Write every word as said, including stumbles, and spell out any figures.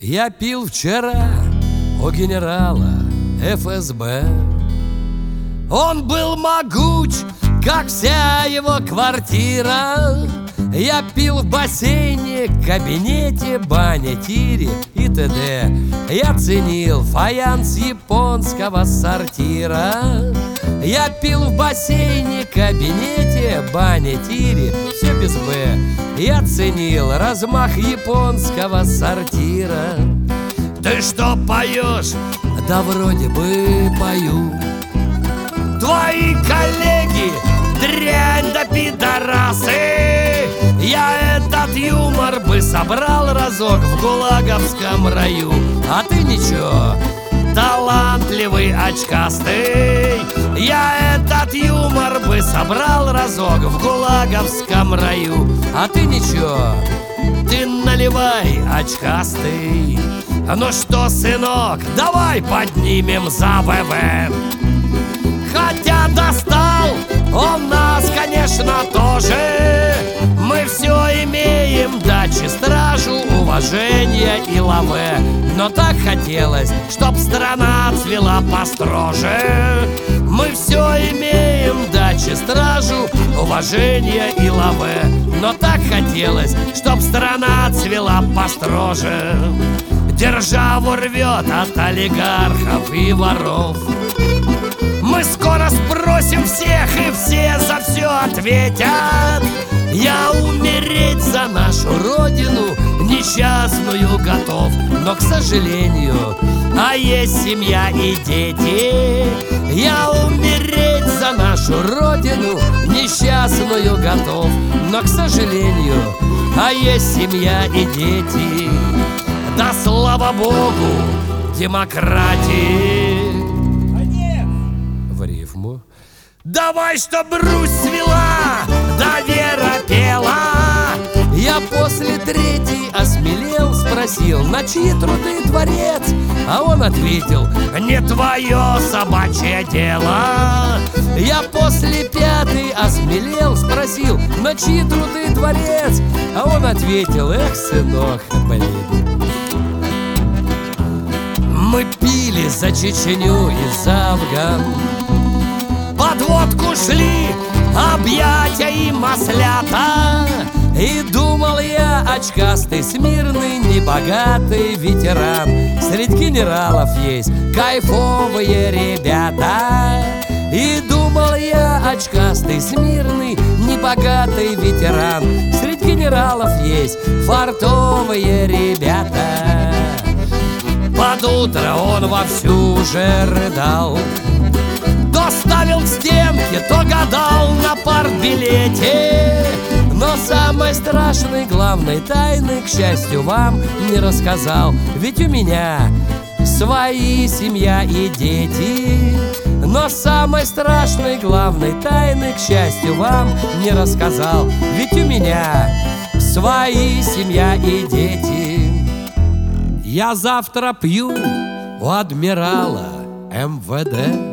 Я пил вчера у генерала эф эс бэ. Он был могуч, как вся его квартира. Я пил в бассейне, кабинете, бане, тире и т.д. Я ценил фаянс японского сортира. Я пил в бассейне, кабинете, бане, тире, все без «б». Я ценил размах японского сортира. Ты что поешь? Да вроде бы пою. Твои коллеги дрянь да пидорасы. Я этот юмор бы собрал разок в гулаговском раю. А ты ничего, талантливый очкастый. Я этот юмор бы собрал разок в гулаговском раю. А ты ничего, ты наливай, очкастый. Ну что, сынок, давай поднимем за вэ вэ. Хотя достал он нас, конечно, тоже. Мы все имеем, дачи, стражу, уважение и лаве. Но так хотелось, чтоб страна цвела построже. Мы все имеем, дачи, стражу, уважение и лаве. Но так хотелось, чтоб страна цвела построже. Державу рвет от олигархов и воров. Мы скоро спросим всех, и все за все ответят. Я умереть за нашу родину несчастную готов. Но, к сожалению, а есть семья и дети. Я умереть за нашу родину несчастную готов. Но, к сожалению, а есть семья и дети. Да слава Богу, демократии. В рифму. Давай, чтоб Русь свела, да Вера пела. Я после третьей осмелел, спросил, на чьи труды творец? А он ответил, не твое собачье дело. Я после пятой осмелел, спросил, на чьи труды творец? А он ответил, эх, сынок, блин. Мы пили за Чечню и за Афган, под водку шли объятия и маслята. И думал я, очкастый, смирный, небогатый ветеран. Среди генералов есть кайфовые ребята. И думал я, очкастый, смирный, небогатый ветеран. Среди генералов есть фартовые ребята. Под утро он вовсю уже рыдал, то ставил к стенке, то гадал на партбилете. Но самой страшной, главной тайны, к счастью, вам не рассказал. Ведь у меня свои семья и дети. Но самой страшной, главной тайны, к счастью, вам не рассказал. Ведь у меня свои семья и дети. Я завтра пью у адмирала эм вэ дэ.